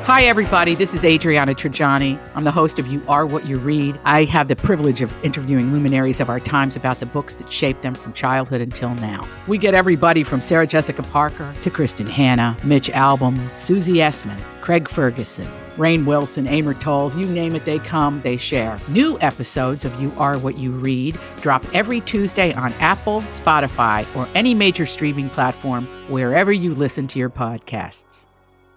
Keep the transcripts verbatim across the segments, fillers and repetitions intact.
Hi, everybody. This is Adriana Trajani. I'm the host of You Are What You Read. I have the privilege of interviewing luminaries of our times about the books that shaped them from childhood until now. We get everybody from Sarah Jessica Parker to Kristen Hanna, Mitch Albom, Susie Essman, Craig Ferguson, Rainn Wilson, Amor Towles, you name it, they come, they share. New episodes of You Are What You Read drop every Tuesday on Apple, Spotify, or any major streaming platform wherever you listen to your podcasts.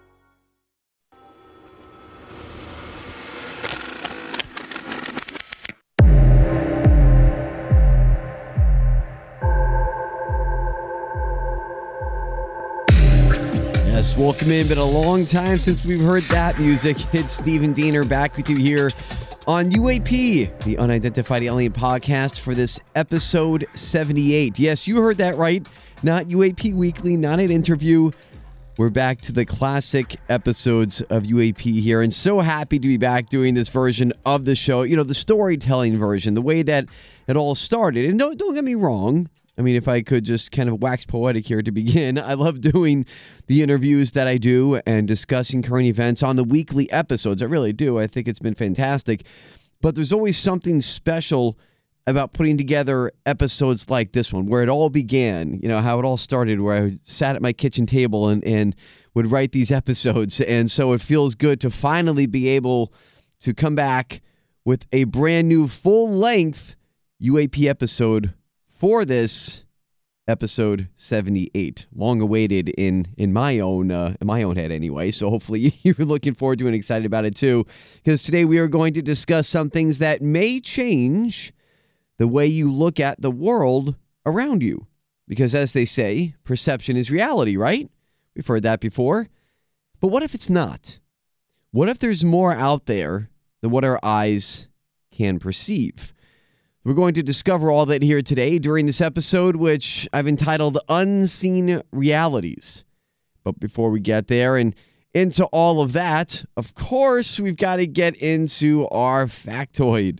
Yes, welcome in. Been a long time since we've heard that music. It's Stephen Diener back with you here on U A P, the Unidentified Alien Podcast, for this episode seventy-eight. Yes, you heard that right. Not U A P Weekly, not an interview. We're back to the classic episodes of U A P here, and so happy to be back doing this version of the show. You know, the storytelling version, the way that it all started. And don't, don't get me wrong. I mean, if I could just kind of wax poetic here to begin, I love doing the interviews that I do and discussing current events on the weekly episodes. I really do. I think it's been fantastic. But there's always something special about putting together episodes like this one, where it all began, you know, how it all started, where I sat at my kitchen table and, and would write these episodes. And so it feels good to finally be able to come back with a brand new full-length U A P episode for this episode seventy-eight, long awaited in in my own uh, in my own head anyway. So hopefully you're looking forward to and excited about it too, because today we are going to discuss some things that may change the way you look at the world around you. Because as they say, perception is reality, right? We've heard that before. But what if it's not? What if there's more out there than what our eyes can perceive? We're going to discover all that here today during this episode, which I've entitled Unseen Realities. But before we get there and into all of that, of course, we've got to get into our factoid.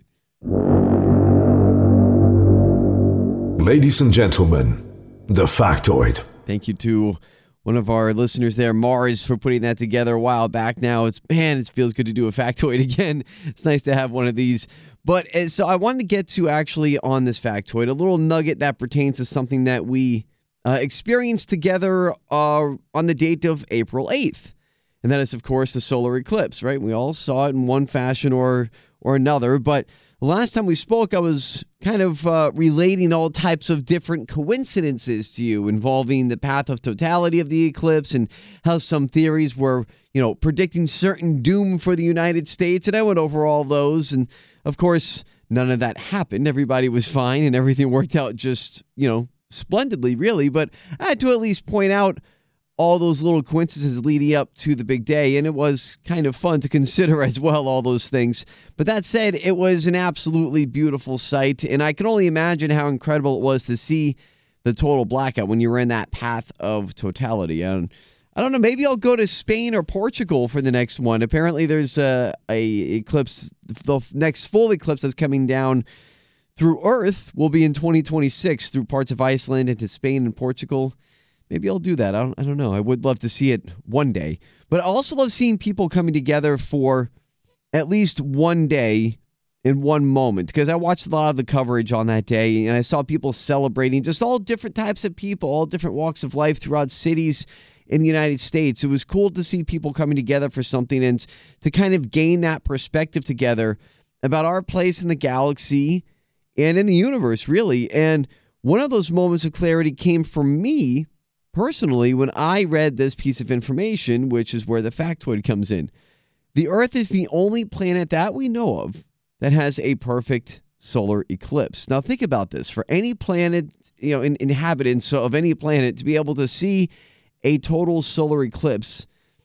Ladies and gentlemen, the factoid. Thank you to one of our listeners there, Mars, for putting that together a while back now. It's, man, it feels good to do a factoid again. It's nice to have one of these. But uh, so I wanted to get to actually on this factoid, a little nugget that pertains to something that we uh, experienced together uh, on the date of April eighth. And that is, of course, the solar eclipse, right? We all saw it in one fashion or or another. But the last time we spoke, I was kind of uh, relating all types of different coincidences to you involving the path of totality of the eclipse and how some theories were, you know, predicting certain doom for the United States. And I went over all those. And of course, none of that happened. Everybody was fine and everything worked out just, you know, splendidly, really. But I had to at least point out all those little coincidences leading up to the big day. And it was kind of fun to consider as well, all those things. But that said, it was an absolutely beautiful sight. And I can only imagine how incredible it was to see the total blackout when you were in that path of totality. And I don't know, maybe I'll go to Spain or Portugal for the next one. Apparently there's a, a eclipse, the next full eclipse that's coming down through Earth will be in twenty twenty-six through parts of Iceland into Spain and Portugal. Maybe I'll do that. I don't, I don't know. I would love to see it one day. But I also love seeing people coming together for at least one day in one moment, because I watched a lot of the coverage on that day and I saw people celebrating, just all different types of people, all different walks of life throughout cities in the United States. It was cool to see people coming together for something and to kind of gain that perspective together about our place in the galaxy and in the universe, really. And one of those moments of clarity came for me personally when I read this piece of information, which is where the factoid comes in. The Earth is the only planet that we know of that has a perfect solar eclipse. Now think about this. For any planet, you know, in, inhabitants of any planet to be able to see a total solar eclipse,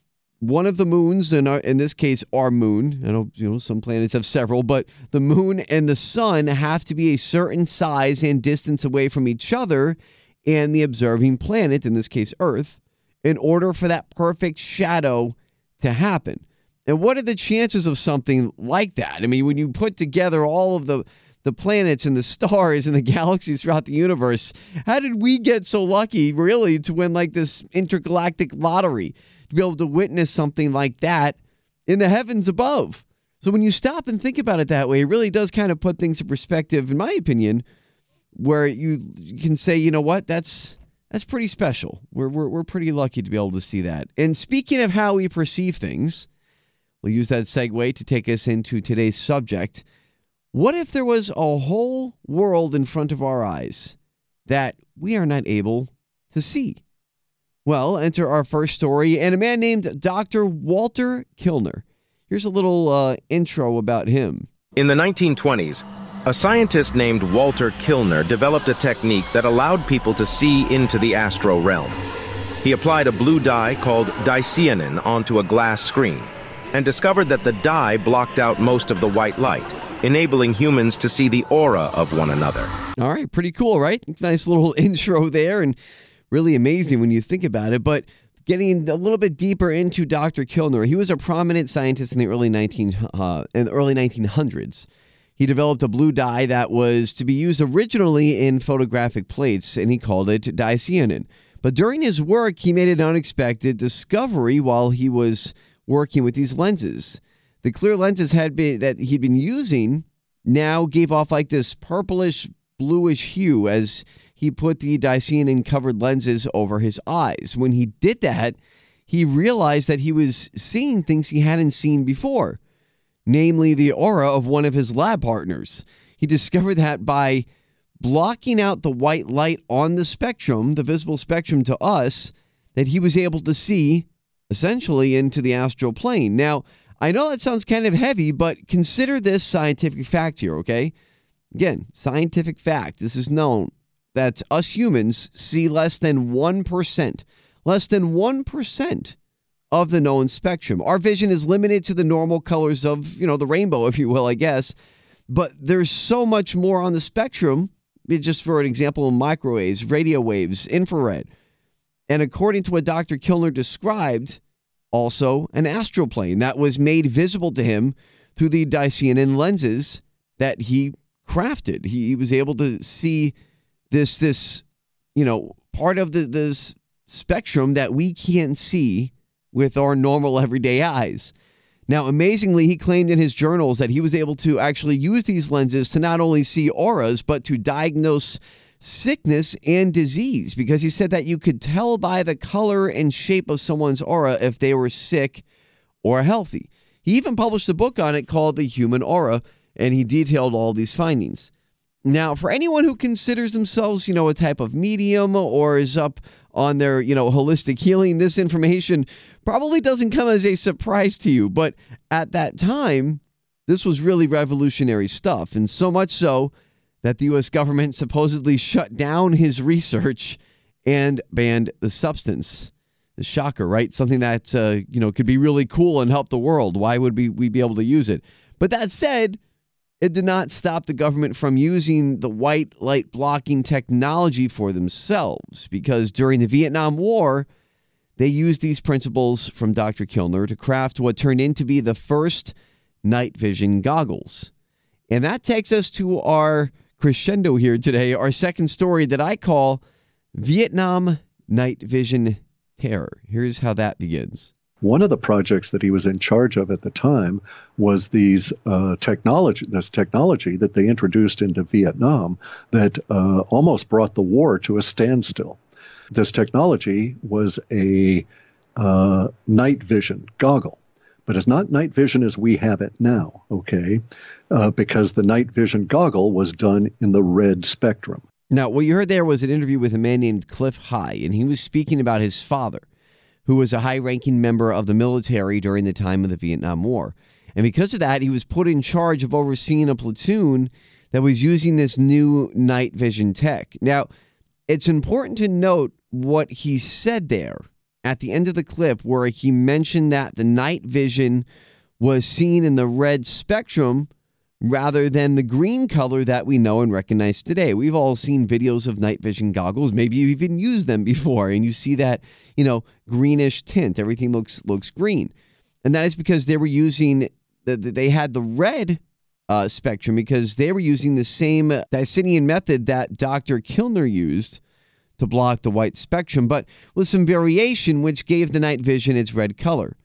one of the moons, in, our, in this case, our moon, I know, you know, some planets have several, but the moon and the sun have to be a certain size and distance away from each other and the observing planet, in this case, Earth, in order for that perfect shadow to happen. And what are the chances of something like that? I mean, when you put together all of the the planets and the stars and the galaxies throughout the universe. How did we get so lucky, really, to win like this intergalactic lottery, to be able to witness something like that in the heavens above. So when you stop and think about it that way, it really does kind of put things in perspective, in my opinion, where you, you can say, you know what, that's that's pretty special. We're, we're, we're pretty lucky to be able to see that. And speaking of how we perceive things, we'll use that segue to take us into today's subject. What if there was a whole world in front of our eyes that we are not able to see? Well, enter our first story and a man named Doctor Walter Kilner. Here's a little uh, intro about him. In the nineteen twenties, a scientist named Walter Kilner developed a technique that allowed people to see into the astro realm. He applied a blue dye called dicyanin onto a glass screen and discovered that the dye blocked out most of the white light, enabling humans to see the aura of one another. All right, pretty cool, right? Nice little intro there, and really amazing when you think about it. But getting a little bit deeper into Doctor Kilner, he was a prominent scientist in the early nineteen uh, in the early nineteen hundreds. He developed a blue dye that was to be used originally in photographic plates, and he called it dicyanin. But during his work, he made an unexpected discovery while he was working with these lenses. The clear lenses had been that he'd been using now gave off like this purplish bluish hue as he put the dicyanin-covered lenses over his eyes. When he did that, he realized that he was seeing things he hadn't seen before, namely the aura of one of his lab partners. He discovered that by blocking out the white light on the spectrum, the visible spectrum to us, that he was able to see essentially into the astral plane. Now, I know that sounds kind of heavy, but consider this scientific fact here, okay? Again, scientific fact. This is known that us humans see less than one percent, less than one percent of the known spectrum. Our vision is limited to the normal colors of, you know, the rainbow, if you will, I guess. But there's so much more on the spectrum, just for an example, microwaves, radio waves, infrared. And according to what Doctor Kilner described, also an astral plane that was made visible to him through the dicyanin lenses that he crafted. He, he was able to see this, this, you know, part of the this spectrum that we can't see with our normal everyday eyes. Now, amazingly, he claimed in his journals that he was able to actually use these lenses to not only see auras, but to diagnose sickness and disease, because he said that you could tell by the color and shape of someone's aura if they were sick or healthy. He even published a book on it called The Human Aura, and he detailed all these findings. Now, for anyone who considers themselves, you know, a type of medium or is up on their, you know, holistic healing, this information probably doesn't come as a surprise to you. But at that time, this was really revolutionary stuff. And so much so that the U S government supposedly shut down his research and banned the substance. A shocker, right? Something that, uh, you know, could be really cool and help the world. Why would we, we be able to use it? But that said, it did not stop the government from using the white light blocking technology for themselves, because during the Vietnam War, they used these principles from Doctor Kilner to craft what turned into to be the first night vision goggles. And that takes us to our crescendo here today, our second story that I call Vietnam Night Vision Terror. Here's how that begins. One of the projects that he was in charge of at the time was these uh, technology, this technology that they introduced into Vietnam that uh, almost brought the war to a standstill. This technology was a uh, night vision goggle, but it's not night vision as we have it now, okay? Uh, because the night vision goggle was done in the red spectrum. Now, what you heard there was an interview with a man named Cliff High, and he was speaking about his father, who was a high-ranking member of the military during the time of the Vietnam War. And because of that, he was put in charge of overseeing a platoon that was using this new night vision tech. Now, it's important to note what he said there at the end of the clip, where he mentioned that the night vision was seen in the red spectrum rather than the green color that we know and recognize today. We've all seen videos of night vision goggles. Maybe you've even used them before, and you see that, you know, greenish tint. Everything looks looks green. And that is because they were using, the, they had the red uh, spectrum because they were using the same dicyanin method that Doctor Kilner used to block the white spectrum, but with some variation which gave the night vision its red color.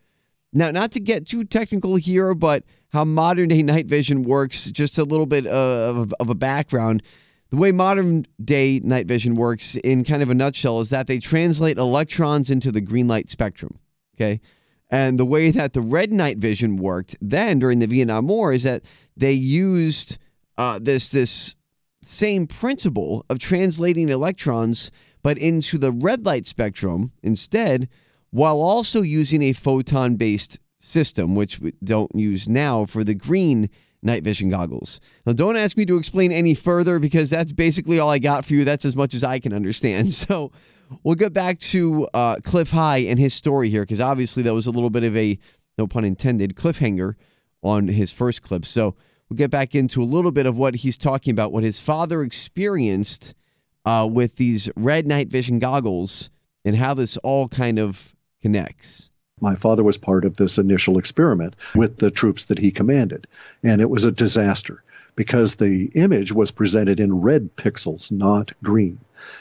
Now, not to get too technical here, but how modern day night vision works, just a little bit of, of a background. The way modern day night vision works in kind of a nutshell is that they translate electrons into the green light spectrum. Okay. And the way that the red night vision worked then during the Vietnam War is that they used uh, this, this same principle of translating electrons, but into the red light spectrum instead, while also using a photon-based system, which we don't use now for the green night vision goggles. Now, don't ask me to explain any further because that's basically all I got for you. That's as much as I can understand. So we'll get back to uh, Cliff High and his story here, because obviously that was a little bit of a, no pun intended, cliffhanger on his first clip. So we'll get back into a little bit of what he's talking about, what his father experienced uh, with these red night vision goggles and how this all kind of connects. My father was part of this initial experiment with the troops that he commanded, and it was a disaster because the image was presented in red pixels, not green.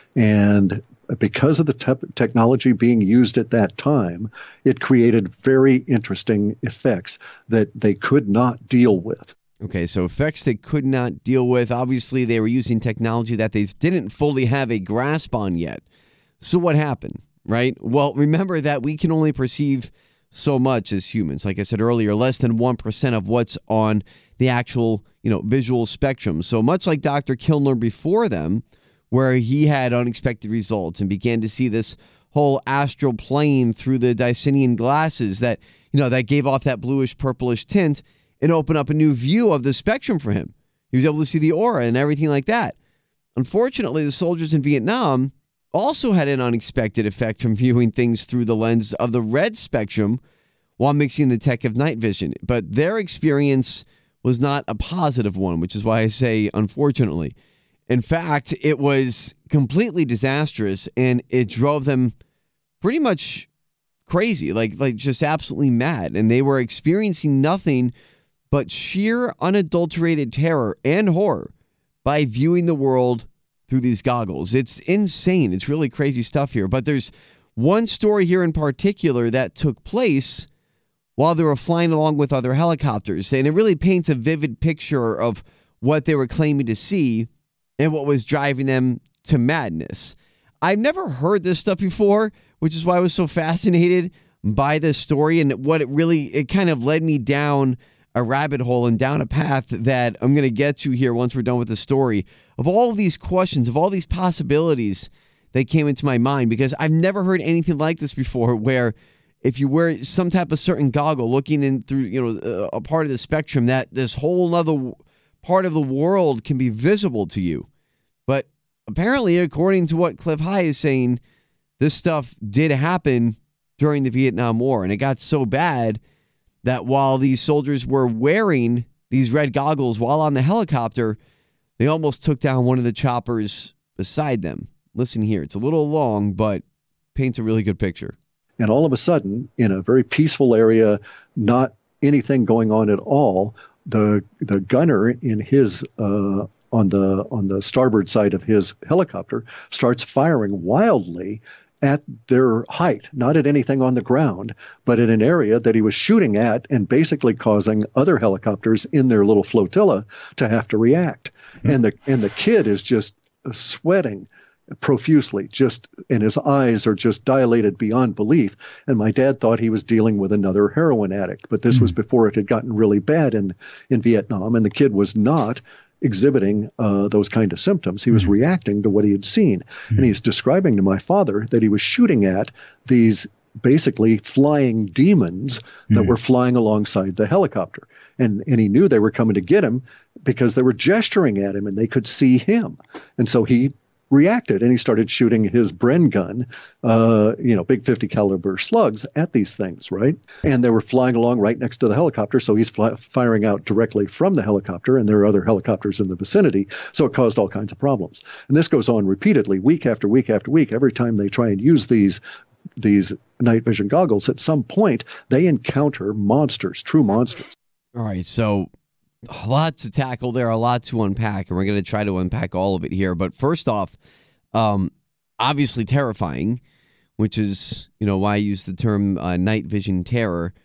And because of the te- technology being used at that time, it created very interesting effects that they could not deal with. Okay, so effects they could not deal with. Obviously, they were using technology that they didn't fully have a grasp on yet. So what happened? Right? Well, remember that we can only perceive so much as humans. Like I said earlier, less than one percent of what's on the actual, you know, visual spectrum. So much like Doctor Kilner before them, where he had unexpected results and began to see this whole astral plane through the Dysonian glasses that, you know, that gave off that bluish purplish tint and opened up a new view of the spectrum for him. He was able to see the aura and everything like that. Unfortunately, the soldiers in Vietnam also had an unexpected effect from viewing things through the lens of the red spectrum while mixing the tech of night vision. But their experience was not a positive one, which is why I say unfortunately. In fact, it was completely disastrous, and it drove them pretty much crazy, like like just absolutely mad. And they were experiencing nothing but sheer unadulterated terror and horror by viewing the world through these goggles. It's insane. It's really crazy stuff here. But there's one story here in particular that took place while they were flying along with other helicopters. And it really paints a vivid picture of what they were claiming to see and what was driving them to madness. I've never heard this stuff before, which is why I was so fascinated by this story. And what it really, it kind of led me down a rabbit hole and down a path that I'm going to get to here once we're done with the story, of all of these questions, of all these possibilities that came into my mind, because I've never heard anything like this before, where if you wear some type of certain goggle looking in through, you know, a part of the spectrum, that this whole other part of the world can be visible to you. But apparently, according to what Cliff High is saying, this stuff did happen during the Vietnam War, and it got so bad that while these soldiers were wearing these red goggles while on the helicopter, they almost took down one of the choppers beside them. Listen here. It's a little long, but paints a really good picture. And all of a sudden, in a very peaceful area, not anything going on at all, the the gunner in his uh, on the on the starboard side of his helicopter starts firing wildly at their height, not at anything on the ground, but at an area that he was shooting at, and basically causing other helicopters in their little flotilla to have to react. Mm-hmm. And the and the kid is just sweating profusely, just, and his eyes are just dilated beyond belief. And my dad thought he was dealing with another heroin addict, but this mm-hmm. was before it had gotten really bad in, in Vietnam, and the kid was not exhibiting uh, those kind of symptoms. He was mm-hmm. reacting to what he had seen. Mm-hmm. And he's describing to my father that he was shooting at these basically flying demons that mm-hmm. were flying alongside the helicopter. And, and he knew they were coming to get him because they were gesturing at him and they could see him. And so he reacted, and he started shooting his Bren gun, uh, you know, big fifty caliber slugs at these things, right? And they were flying along right next to the helicopter, so he's fly- firing out directly from the helicopter, and there are other helicopters in the vicinity, so it caused all kinds of problems. And this goes on repeatedly, week after week after week. Every time they try and use these these night vision goggles, at some point they encounter monsters, true monsters. All right, so a lot to tackle there, a lot to unpack, and we're going to try to unpack all of it here. But first off, um, obviously terrifying, which is, you know, why I use the term uh, night vision terror.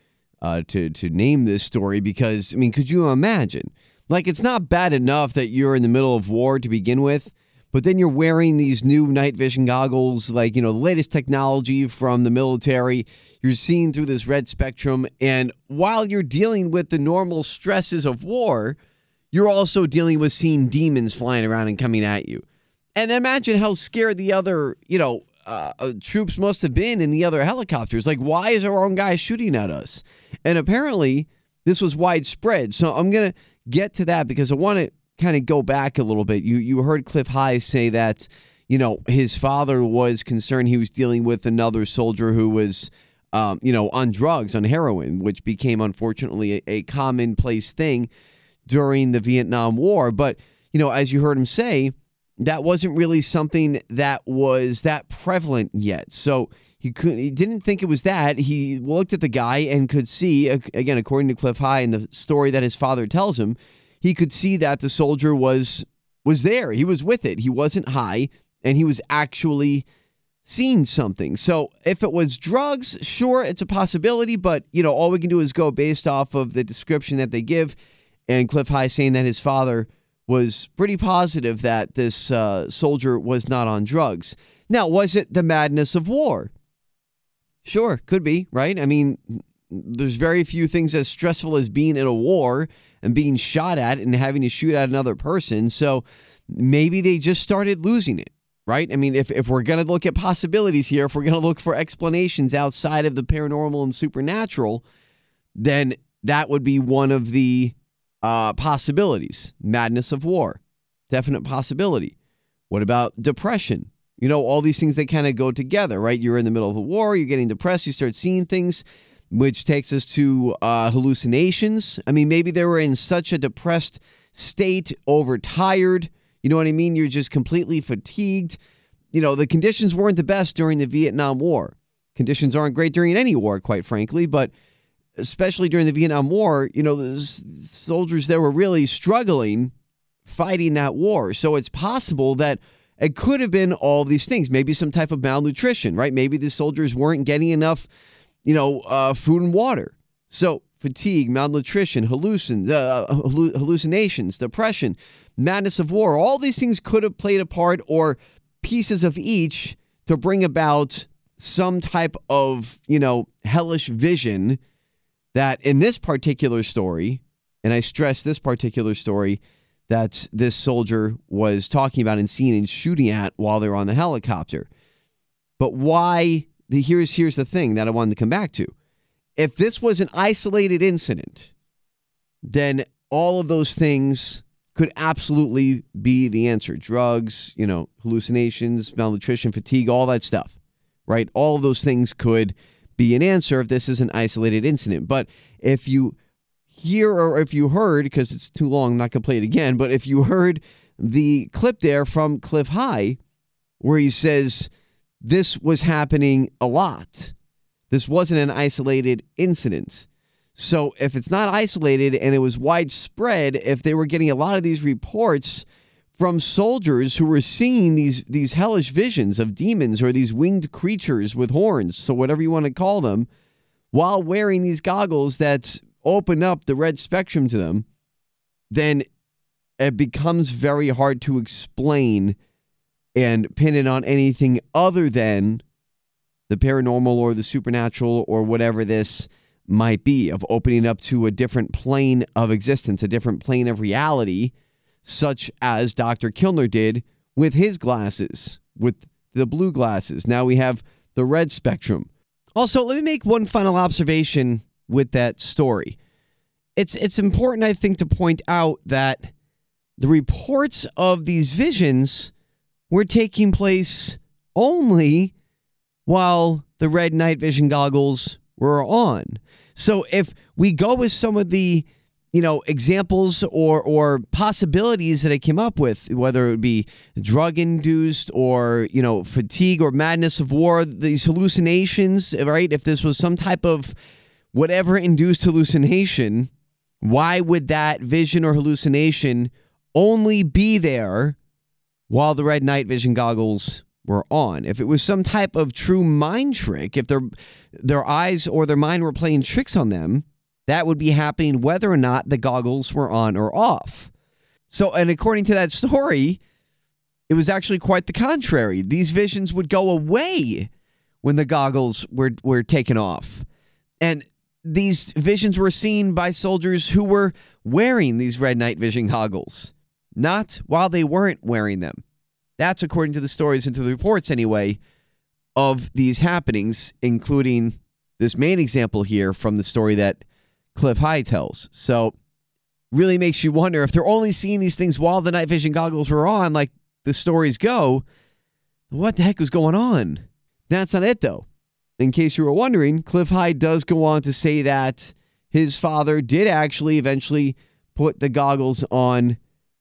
uh, to to name this story because, I mean, could you imagine? Like, it's not bad enough that you're in the middle of war to begin with, but then you're wearing these new night vision goggles, like, you know, the latest technology from the military. You're seeing through this red spectrum, and while you're dealing with the normal stresses of war, you're also dealing with seeing demons flying around and coming at you. And imagine how scared the other, you know, uh, uh, troops must have been in the other helicopters. Like, why is our own guy shooting at us? And apparently, this was widespread. So I'm going to get to that because I want to kind of go back a little bit. You you heard Cliff High say that, you know, his father was concerned he was dealing with another soldier who was, um, you know, on drugs, on heroin, which became, unfortunately, a, a commonplace thing during the Vietnam War. But, you know, as you heard him say, that wasn't really something that was that prevalent yet. So he couldn't, he didn't think it was that. He looked at the guy and could see, again, according to Cliff High and the story that his father tells him, he could see that the soldier was was there. He was with it. He wasn't high, and he was actually seeing something. So if it was drugs, sure, it's a possibility, but, you know, all we can do is go based off of the description that they give. And Cliff High saying that his father was pretty positive that this uh, soldier was not on drugs. Now, was it the madness of war? Sure, could be, right? I mean, there's very few things as stressful as being in a war and being shot at and having to shoot at another person. So maybe they just started losing it, right? I mean, if, if we're going to look at possibilities here, if we're going to look for explanations outside of the paranormal and supernatural, then that would be one of the Uh, possibilities. Madness of war. Definite possibility. What about depression? You know, all these things, they kind of go together, right? You're in the middle of a war, you're getting depressed, you start seeing things, which takes us to uh, hallucinations. I mean, maybe they were in such a depressed state, overtired. You know what I mean? You're just completely fatigued. You know, the conditions weren't the best during the Vietnam War. Conditions aren't great during any war, quite frankly, but especially during the Vietnam War, you know, the soldiers there were really struggling fighting that war. So it's possible that it could have been all these things, maybe some type of malnutrition, right? Maybe the soldiers weren't getting enough, you know, uh, food and water. So fatigue, malnutrition, hallucin- uh, hallucinations, depression, madness of war, all these things could have played a part, or pieces of each, to bring about some type of, you know, hellish vision that in this particular story, and I stress this particular story, that this soldier was talking about and seeing and shooting at while they were on the helicopter. But why, the, here's, here's the thing that I wanted to come back to. If this was an isolated incident, then all of those things could absolutely be the answer. Drugs, you know, hallucinations, malnutrition, fatigue, all that stuff, right? All of those things could be an answer if this is an isolated incident. But if you hear, or if you heard, because it's too long, I'm not going to play it again, but if you heard the clip there from Cliff High where he says this was happening a lot, this wasn't an isolated incident. So if it's not isolated and it was widespread, if they were getting a lot of these reports from soldiers who were seeing these these hellish visions of demons or these winged creatures with horns, so whatever you want to call them, while wearing these goggles that open up the red spectrum to them, then it becomes very hard to explain and pin it on anything other than the paranormal or the supernatural or whatever this might be, of opening up to a different plane of existence, a different plane of reality, such as Doctor Kilner did with his glasses, with the blue glasses. Now we have the red spectrum. Also, let me make one final observation with that story. It's it's important, I think, to point out that the reports of these visions were taking place only while the red night vision goggles were on. So if we go with some of the, you know, examples or or possibilities that I came up with, whether it would be drug-induced or, you know, fatigue or madness of war, these hallucinations, right? If this was some type of whatever induced hallucination, why would that vision or hallucination only be there while the red night vision goggles were on? If it was some type of true mind trick, if their their eyes or their mind were playing tricks on them, that would be happening whether or not the goggles were on or off. So, and according to that story, it was actually quite the contrary. These visions would go away when the goggles were, were taken off. And these visions were seen by soldiers who were wearing these red night vision goggles, not while they weren't wearing them. That's according to the stories and to the reports, anyway, of these happenings, including this main example here from the story that Cliff High tells. So really makes you wonder if they're only seeing these things while the night vision goggles were on, like the stories go, what the heck was going on? That's not it, though. In case you were wondering, Cliff High does go on to say that his father did actually eventually put the goggles on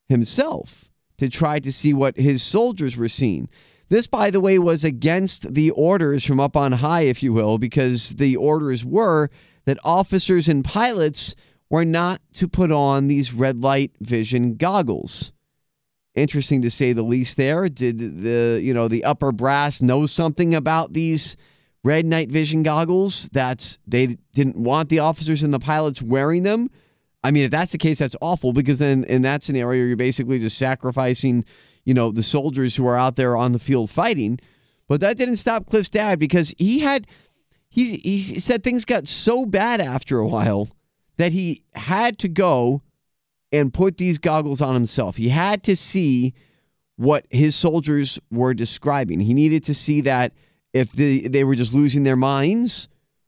himself to try to see what his soldiers were seeing. This, by the way, was against the orders from up on high, if you will, because the orders were that officers and pilots were not to put on these red light vision goggles. Interesting to say the least there. Did the, you know, the upper brass know something about these red night vision goggles that they didn't want the officers and the pilots wearing them? I mean, if that's the case, that's awful, because then in that scenario, you're basically just sacrificing, you know, the soldiers who are out there on the field fighting. But that didn't stop Cliff's dad, because he had, he, he said things got so bad after a while that he had to go and put these goggles on himself. He had to see what his soldiers were describing. He needed to see that if they, they were just losing their minds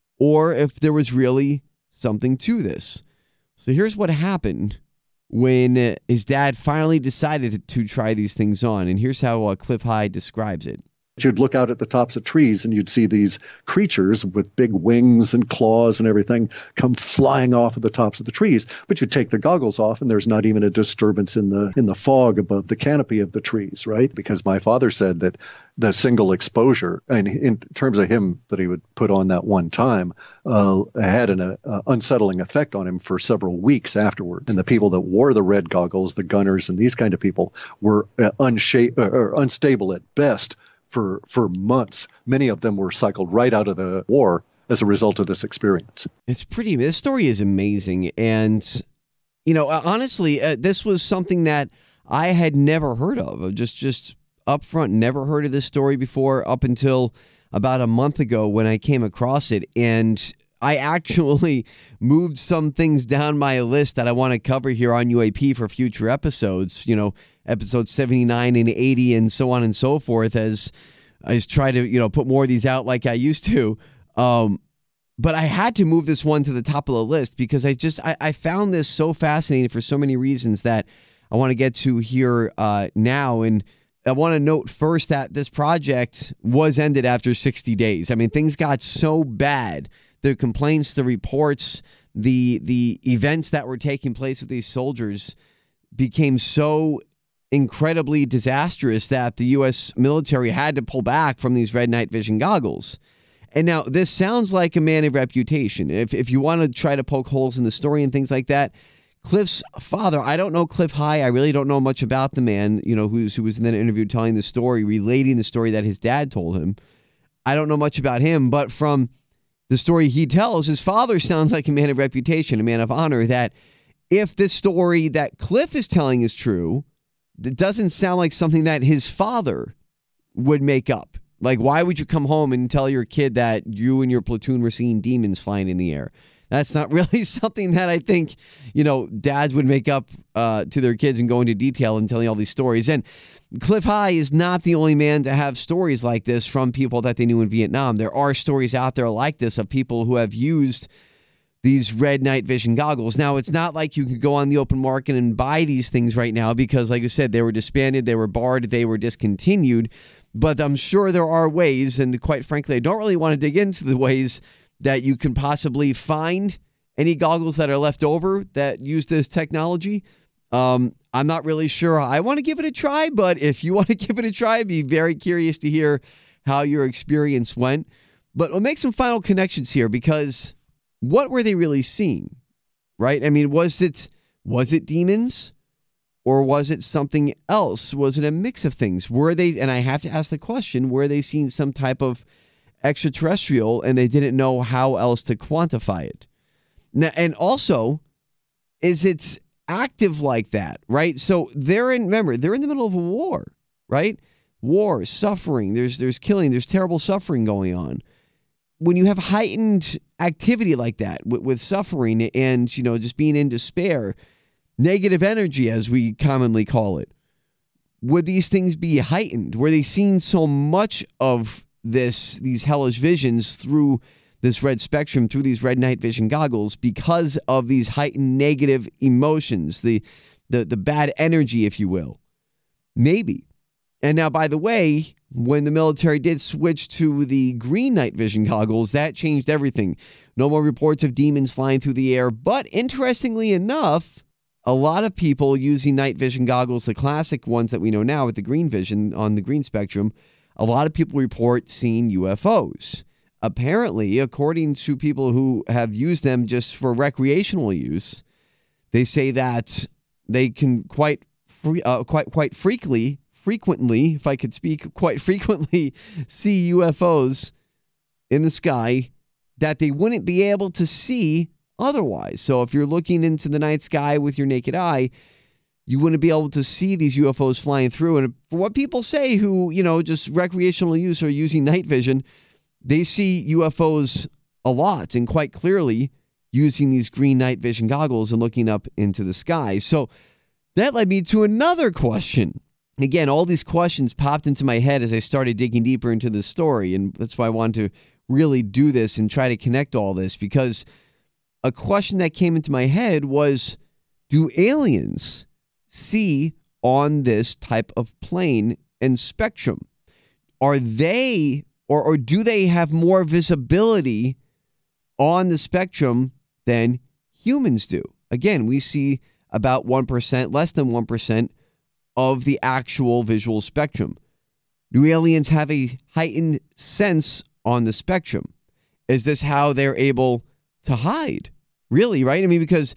or if there was really something to this. So here's what happened when his dad finally decided to, to try these things on. And here's how uh, Cliff High describes it. You'd look out at the tops of trees and you'd see these creatures with big wings and claws and everything come flying off of the tops of the trees. But you take the goggles off and there's not even a disturbance in the in the fog above the canopy of the trees, right? Because my father said that the single exposure, and in terms of him that he would put on that one time, uh, had an uh, unsettling effect on him for several weeks afterward. And the people that wore the red goggles, the gunners and these kind of people, were uh, unsha- uh, or unstable at best for for months. Many of them were cycled right out of the war as a result of this experience. It's pretty, this story is amazing. And, you know, honestly, uh, this was something that I had never heard of. Just, just up front, never heard of this story before up until about a month ago when I came across it. And I actually moved some things down my list that I want to cover here on U A P for future episodes, you know, episodes seventy-nine and eighty and so on and so forth, as I just try to, you know, put more of these out like I used to. Um, but I had to move this one to the top of the list because I just, I, I found this so fascinating for so many reasons that I want to get to here uh, now. And I want to note first that this project was ended after sixty days. I mean, things got so bad. The complaints, the reports, the the events that were taking place with these soldiers became so incredibly disastrous that the U S military had to pull back from these red night vision goggles. And now this sounds like a man of reputation. If if you want to try to poke holes in the story and things like that, Cliff's father, I don't know Cliff High. I really don't know much about the man, you know, who's who was in that interview telling the story, relating the story that his dad told him. I don't know much about him, but from the story he tells, his father sounds like a man of reputation, a man of honor, that if this story that Cliff is telling is true, it doesn't sound like something that his father would make up. Like, why would you come home and tell your kid that you and your platoon were seeing demons flying in the air? That's not really something that I think, you know, dads would make up uh, to their kids and go into detail and telling all these stories. And Cliff High is not the only man to have stories like this from people that they knew in Vietnam. There are stories out there like this of people who have used these red night vision goggles. Now, it's not like you could go on the open market and buy these things right now because, like I said, they were disbanded, they were barred, they were discontinued. But I'm sure there are ways, and quite frankly, I don't really want to dig into the ways that you can possibly find any goggles that are left over that use this technology. Um, I'm not really sure. I want to give it a try, but if you want to give it a try, I'd be very curious to hear how your experience went. But we'll make some final connections here, because what were they really seeing, right? I mean, was it was it demons, or was it something else? Was it a mix of things? Were they, and I have to ask the question, were they seeing some type of extraterrestrial and they didn't know how else to quantify it? Now, and also, is it's active like that, right? So they're in, remember, they're in the middle of a war, right? War, suffering, there's there's killing, there's terrible suffering going on. When you have heightened activity like that with, with suffering and, you know, just being in despair, negative energy, as we commonly call it, would these things be heightened? Were they seeing so much of this, these hellish visions through this red spectrum, through these red night vision goggles, because of these heightened negative emotions, the, the, the bad energy, if you will? Maybe. And now, by the way, when the military did switch to the green night vision goggles, that changed everything. No more reports of demons flying through the air. But interestingly enough, a lot of people using night vision goggles, the classic ones that we know now with the green vision on the green spectrum, a lot of people report seeing U F Os. Apparently, according to people who have used them just for recreational use, they say that they can quite free, uh, quite quite frequently, frequently, if I could speak, quite frequently see U F Os in the sky that they wouldn't be able to see otherwise. So if you're looking into the night sky with your naked eye, you wouldn't be able to see these U F Os flying through. And for what people say who, you know, just recreational use or using night vision, they see U F Os a lot and quite clearly using these green night vision goggles and looking up into the sky. So that led me to another question. Again, all these questions popped into my head as I started digging deeper into this story. And that's why I wanted to really do this and try to connect all this, because a question that came into my head was, do aliens see on this type of plane and spectrum? Are they, or, or do they have more visibility on the spectrum than humans do? Again, we see about one percent, less than one percent of the actual visual spectrum. Do aliens have a heightened sense on the spectrum? Is this how they're able to hide? Really, right? I mean, because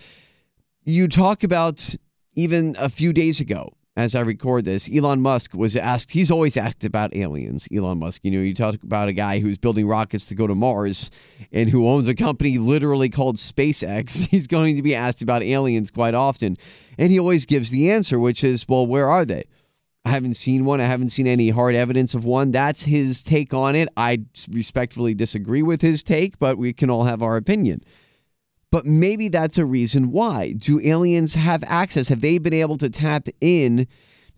you talk about, even a few days ago, as I record this, Elon Musk was asked, he's always asked about aliens, Elon Musk. You know, you talk about a guy who's building rockets to go to Mars and who owns a company literally called SpaceX. He's going to be asked about aliens quite often. And he always gives the answer, which is, well, where are they? I haven't seen one. I haven't seen any hard evidence of one. That's his take on it. I respectfully disagree with his take, but we can all have our opinion. But maybe that's a reason why. Do aliens have access? Have they been able to tap in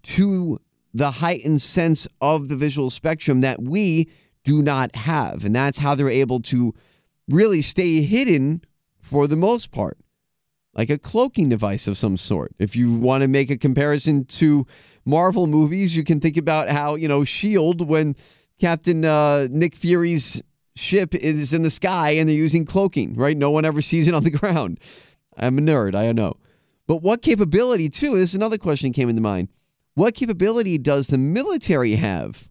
to the heightened sense of the visual spectrum that we do not have? And that's how they're able to really stay hidden for the most part, like a cloaking device of some sort. If you want to make a comparison to Marvel movies, you can think about how, you know, S H I E L D, when Captain uh, Nick Fury's ship is in the sky and they're using cloaking, right? No one ever sees it on the ground. I'm a nerd, I know. But what capability, too, this is another question that came into mind. What capability does the military have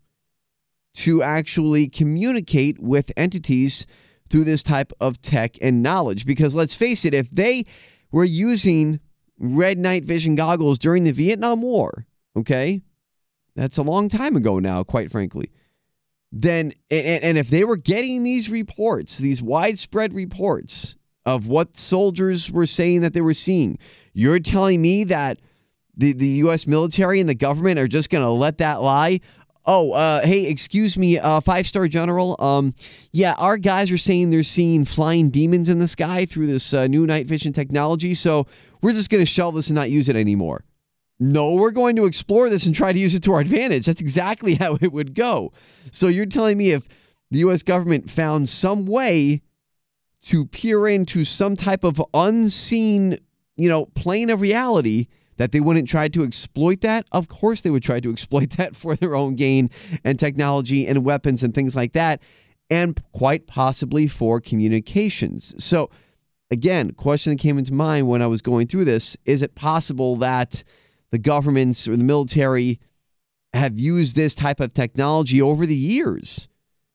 to actually communicate with entities through this type of tech and knowledge? Because let's face it, if they were using red night vision goggles during the Vietnam War, okay, that's a long time ago now, quite frankly. Then, and, and if they were getting these reports, these widespread reports of what soldiers were saying that they were seeing, you're telling me that the, the U S military and the government are just going to let that lie? Oh, uh, hey, excuse me, uh, five-star general. Um, yeah, our guys are saying they're seeing flying demons in the sky through this uh, new night vision technology, so we're just going to shelve this and not use it anymore. No, we're going to explore this and try to use it to our advantage. That's exactly how it would go. So you're telling me if the U S government found some way to peer into some type of unseen, you know, plane of reality, that they wouldn't try to exploit that? Of course they would try to exploit that for their own gain and technology and weapons and things like that, and quite possibly for communications. So again, question that came into mind when I was going through this, is it possible that the governments or the military have used this type of technology over the years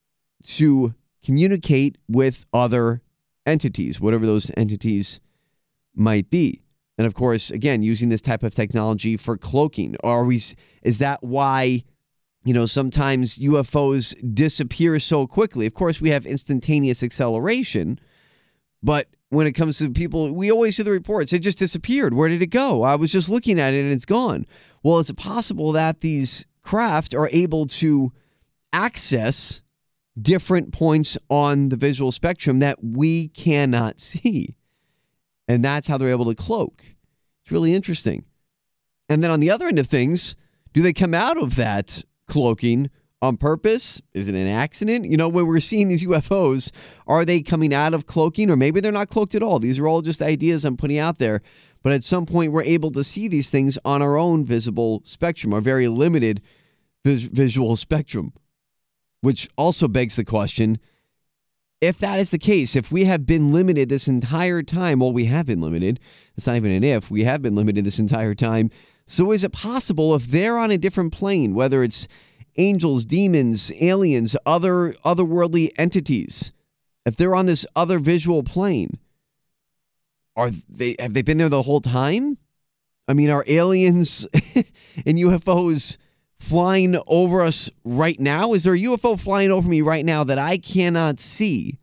to communicate with other entities, whatever those entities might be? And of course, again, using this type of technology for cloaking. Are we, is that why, you know, sometimes U F Os disappear so quickly? Of course, we have instantaneous acceleration, but when it comes to people, we always hear the reports. It just disappeared. Where did it go? I was just looking at it and it's gone. Well, is it possible that these craft are able to access different points on the visual spectrum that we cannot see? And that's how they're able to cloak. It's really interesting. And then on the other end of things, do they come out of that cloaking on purpose? Is it an accident? You know, when we're seeing these U F Os, are they coming out of cloaking, or maybe they're not cloaked at all? These are all just ideas I'm putting out there. But at some point, we're able to see these things on our own visible spectrum, our very limited vis- visual spectrum, which also begs the question, if that is the case, if we have been limited this entire time, well, we have been limited. It's not even an if. We have been limited this entire time. So is it possible if they're on a different plane, whether it's angels, demons, aliens, other otherworldly entities, if they're on this other visual plane, are they have they been there the whole time? I mean, are aliens and U F Os flying over us right now? Is there a U F O flying over me right now that I cannot see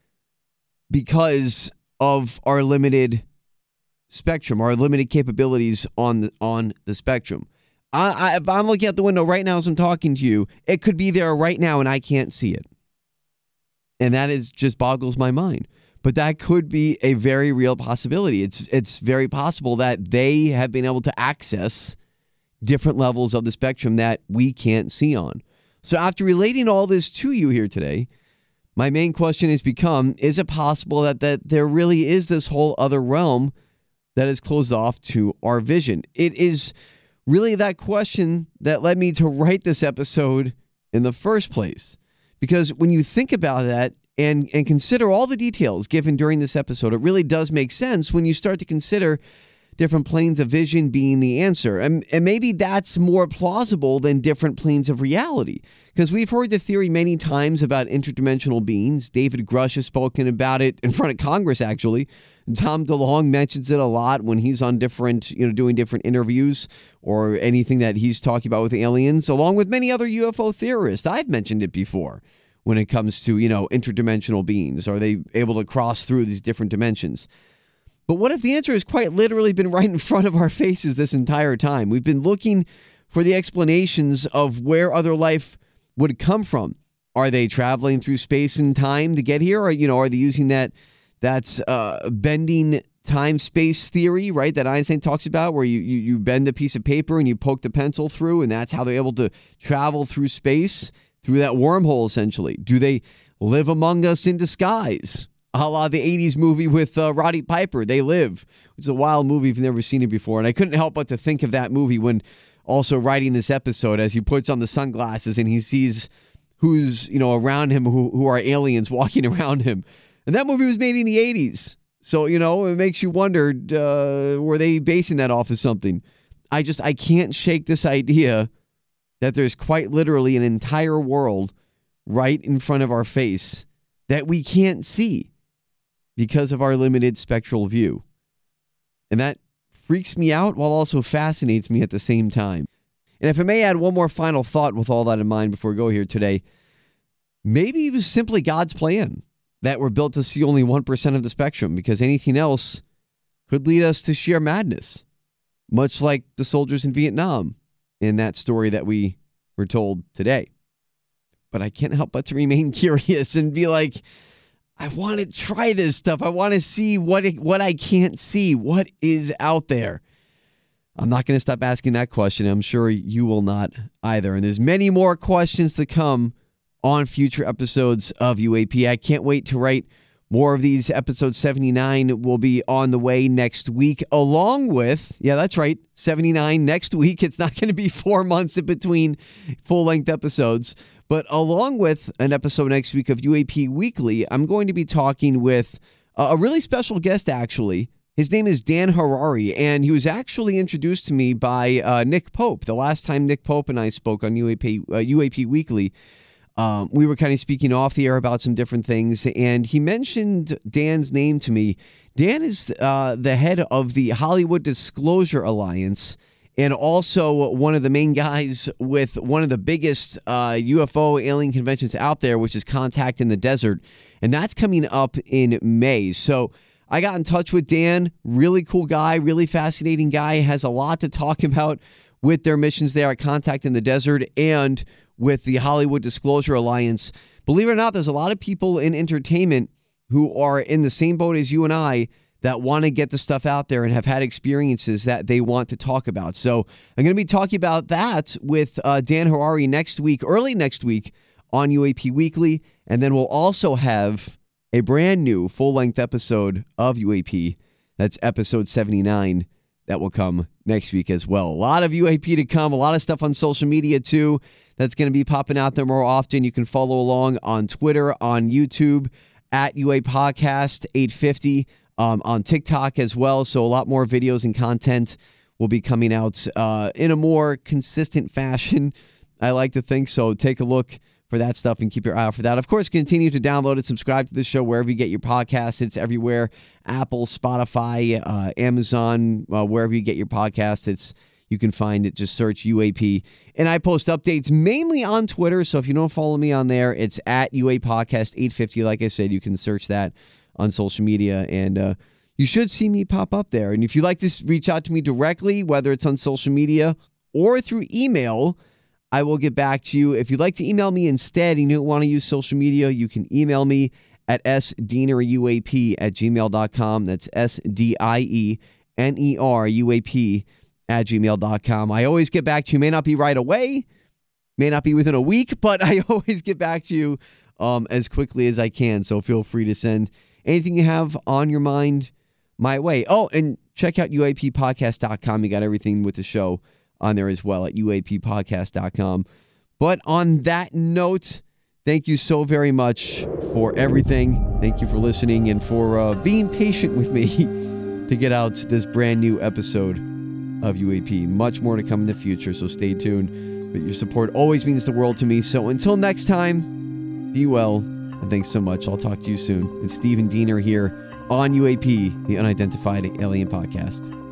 because of our limited spectrum, our limited capabilities on the on the spectrum? I, I, if I'm looking out the window right now as I'm talking to you, it could be there right now and I can't see it. And that is just boggles my mind. But that could be a very real possibility. It's it's very possible that they have been able to access different levels of the spectrum that we can't see on. So after relating all this to you here today, my main question has become, is it possible that, that there really is this whole other realm that is closed off to our vision? It is really that question that led me to write this episode in the first place. Because when you think about that and, and consider all the details given during this episode, it really does make sense when you start to consider different planes of vision being the answer. And, and maybe that's more plausible than different planes of reality. Because we've heard the theory many times about interdimensional beings. David Grush has spoken about it in front of Congress, actually. And Tom DeLonge mentions it a lot when he's on different, you know, doing different interviews or anything that he's talking about with aliens, along with many other U F O theorists. I've mentioned it before when it comes to, you know, interdimensional beings. Are they able to cross through these different dimensions? But what if the answer has quite literally been right in front of our faces this entire time? We've been looking for the explanations of where other life would come from. Are they traveling through space and time to get here? Or, you know, are they using that that's uh, bending time-space theory, right, that Einstein talks about, where you, you, you bend a piece of paper and you poke the pencil through, and that's how they're able to travel through space, through that wormhole, essentially? Do they live among us in disguise? A la the eighties movie with uh, Roddy Piper, They Live, which is a wild movie if you've never seen it before. And I couldn't help but to think of that movie when also writing this episode, as he puts on the sunglasses and he sees who's, you know, around him, who, who are aliens walking around him. And that movie was made in the eighties. So, you know, it makes you wonder, uh, were they basing that off of something? I just, I can't shake this idea that there's quite literally an entire world right in front of our face that we can't see because of our limited spectral view. And that freaks me out while also fascinates me at the same time. And if I may add one more final thought with all that in mind before we go here today, maybe it was simply God's plan that we're built to see only one percent of the spectrum, because anything else could lead us to sheer madness, much like the soldiers in Vietnam in that story that we were told today. But I can't help but to remain curious and be like, I want to try this stuff. I want to see what it, what I can't see. What is out there? I'm not going to stop asking that question. I'm sure you will not either. And there's many more questions to come on future episodes of U A P. I can't wait to write more of these. Episode seventy-nine will be on the way next week, along with, yeah, that's right, seventy-nine next week. It's not going to be four months in between full-length episodes. But along with an episode next week of U A P Weekly, I'm going to be talking with a really special guest, actually. His name is Dan Harari, and he was actually introduced to me by uh, Nick Pope. The last time Nick Pope and I spoke on U A P, uh, U A P Weekly, um, we were kind of speaking off the air about some different things, and he mentioned Dan's name to me. Dan is uh, the head of the Hollywood Disclosure Alliance, and also one of the main guys with one of the biggest uh, U F O alien conventions out there, which is Contact in the Desert. And that's coming up in May. So I got in touch with Dan, really cool guy, really fascinating guy, has a lot to talk about with their missions there at Contact in the Desert and with the Hollywood Disclosure Alliance. Believe it or not, there's a lot of people in entertainment who are in the same boat as you and I that want to get the stuff out there and have had experiences that they want to talk about. So I'm going to be talking about that with uh, Dan Harari next week, early next week on U A P Weekly. And then we'll also have a brand new full-length episode of U A P. That's episode seventy-nine that will come next week as well. A lot of U A P to come, a lot of stuff on social media too that's going to be popping out there more often. You can follow along on Twitter, on YouTube, at U A Podcast eight fifty, um, on TikTok as well. So a lot more videos and content will be coming out uh, in a more consistent fashion. I like to think so. Take a look for that stuff and keep your eye out for that. Of course, continue to download and subscribe to the show wherever you get your podcasts. It's everywhere. Apple, Spotify, uh, Amazon, uh, wherever you get your podcasts. It's you can find it. Just search U A P. And I post updates mainly on Twitter. So if you don't follow me on there, it's at U A Podcast eight fifty. Like I said, you can search that on social media. And uh, you should see me pop up there. And if you'd like to reach out to me directly, whether it's on social media or through email, I will get back to you. If you'd like to email me instead and you don't want to use social media, you can email me at s diener u a p at gmail dot com. That's S D I E N E R U A P at gmail dot com. I always get back to you. May not be right away, may not be within a week, but I always get back to you um, as quickly as I can. So feel free to send anything you have on your mind my way. Oh, and check out U A P podcast dot com. You got everything with the show on there as well at U A P podcast dot com. But on that note, thank you so very much for everything. Thank you for listening and for uh, being patient with me to get out this brand new episode of U A P. Much more to come in the future, so stay tuned. But your support always means the world to me. So until next time, be well, and thanks so much. I'll talk to you soon. It's Stephen Diener here on U A P, the Unidentified Alien Podcast.